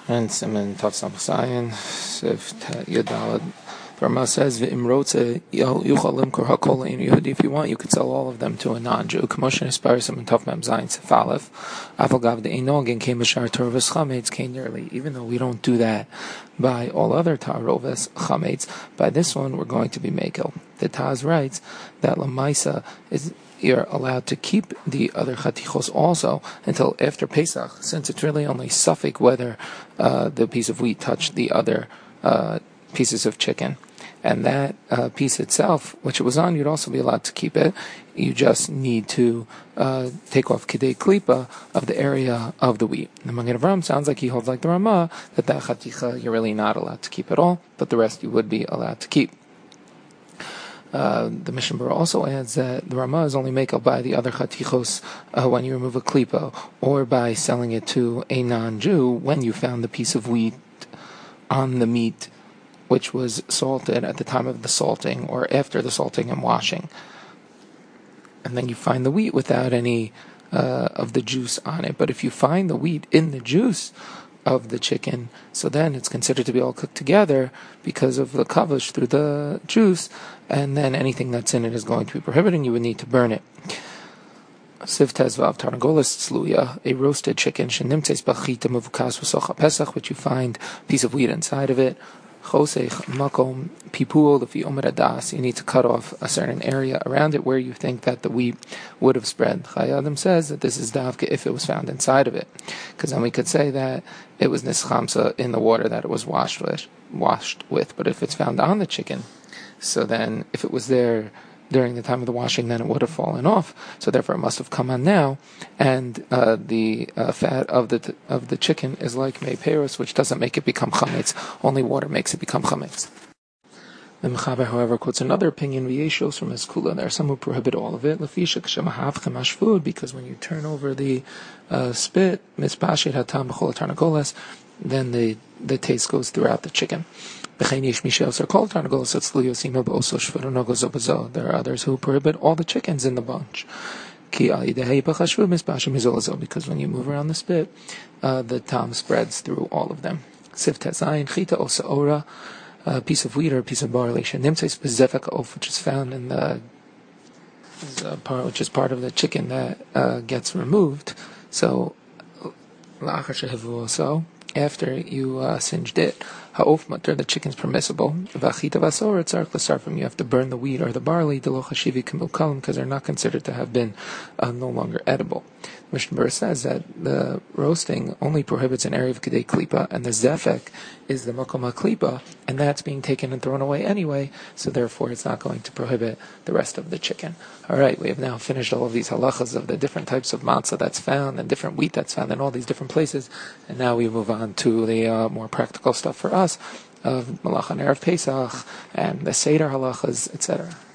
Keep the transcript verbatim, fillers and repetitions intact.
And Simon Tafsam Sayin, Sif Yadalad. The Rama says, "V'imrotze yuchalim kor hakol ein Yehudi." If you want, you could sell all of them to a non-Jew. Commotion inspires him in Taf Mem Zayin Sif Aleph. Aval gav de'enogin came b'shar torvus chametz came nearly. Even though we don't do that by all other tarovus chametz, by this one we're going to be mekel. The Taz writes that Lamaisa is. You're allowed to keep the other chatichos also until after Pesach, since it's really only suffix whether uh, the piece of wheat touched the other uh, pieces of chicken. And that uh, piece itself, which it was on, you'd also be allowed to keep it. You just need to uh, take off kidei klipa of the area of the wheat. The Magen Avraham sounds like he holds like the Ramah, that that chaticha you're really not allowed to keep at all, but the rest you would be allowed to keep. Uh, the Mishnah Berurah also adds that the Ramah is only makel by the other chatichos uh, when you remove a klipa, or by selling it to a non-Jew when you found the piece of wheat on the meat which was salted at the time of the salting or after the salting and washing. And then you find the wheat without any uh, of the juice on it. But if you find the wheat in the juice of the chicken, so then it's considered to be all cooked together because of the kavush through the juice, and then anything that's in it is going to be prohibited, and you would need to burn it. Siv tezvav tarnagolas tzluya, a roasted chicken, shenimtzeis b'chita mevukas v'socha pesach, which you find a piece of wheat inside of it. Chosech makom pipuo lefi omer adas, you need to cut off a certain area around it where you think that the wheat would have spread. Chayei Adam says that this is davka if it was found inside of it, because then we could say that it was nischamsa in the water that it was washed with, washed with. But if it's found on the chicken, so then if it was there during the time of the washing, then it would have fallen off. So therefore, it must have come on now. And uh, the uh, fat of the t- of the chicken is like mei peros, which doesn't make it become chametz. Only water makes it become chametz. The Mechaber, however, quotes another opinion, v'yeshos from Eskula. There are some who prohibit all of it. Lefishak shemahav chemash food, because when you turn over the uh, spit, mispashit hatam b'chol tarnagolas, then the the taste goes throughout the chicken. There are others who prohibit all the chickens in the bunch. Because when you move around the spit, uh, the tam spreads through all of them. A piece of wheat or a piece of barley, which is found in the uh, part, which is part of the chicken that uh, gets removed. So, so after you uh, singed it, ha'of matter, the chicken's permissible. V'achita v'asor, it's ark l'sarfim, you have to burn the wheat or the barley, d'lo chashivi k'milkalim, because they're not considered to have been uh, no longer edible. Mishnah Berurah says that the roasting only prohibits an area of kidei klipa, and the zefek is the makom klipa, and that's being taken and thrown away anyway, so therefore it's not going to prohibit the rest of the chicken. Alright, we have now finished all of these halachas of the different types of matzah that's found, and different wheat that's found in all these different places, and now we move on to the uh, more practical stuff for us, of Malach and Erev Pesach, and the Seder halachas, et cetera.